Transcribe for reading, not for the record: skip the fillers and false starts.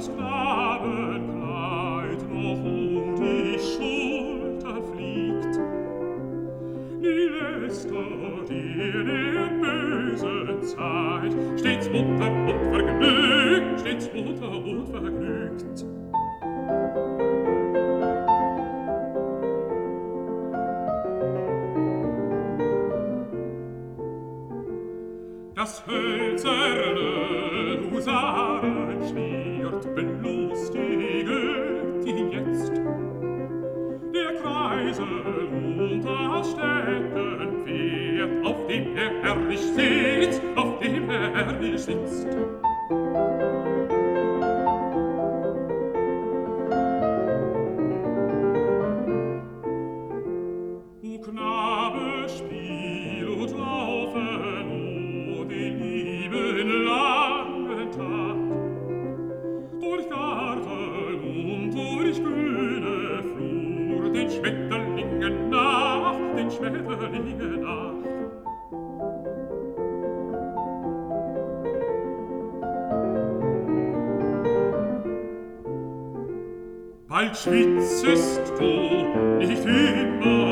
das Knabenkleid noch die Schulter fliegt. Nie lässt dir der bösen Zeit stets munter und vergnügt, stets munter und vergnügt. Das hölzerne Husarenschwert belustiget ihn jetzt. Der Kreisel und das Steppenpferd, auf dem herrlich sitzt, auf dem herrlich sitzt. O Knabe, spiel und laufe nur den lieben langen Tag, durch Garten und durch grüne Flur, den Schmetterlingen nach, den Schmetterlingen nach. Bald schwitzest du nicht immer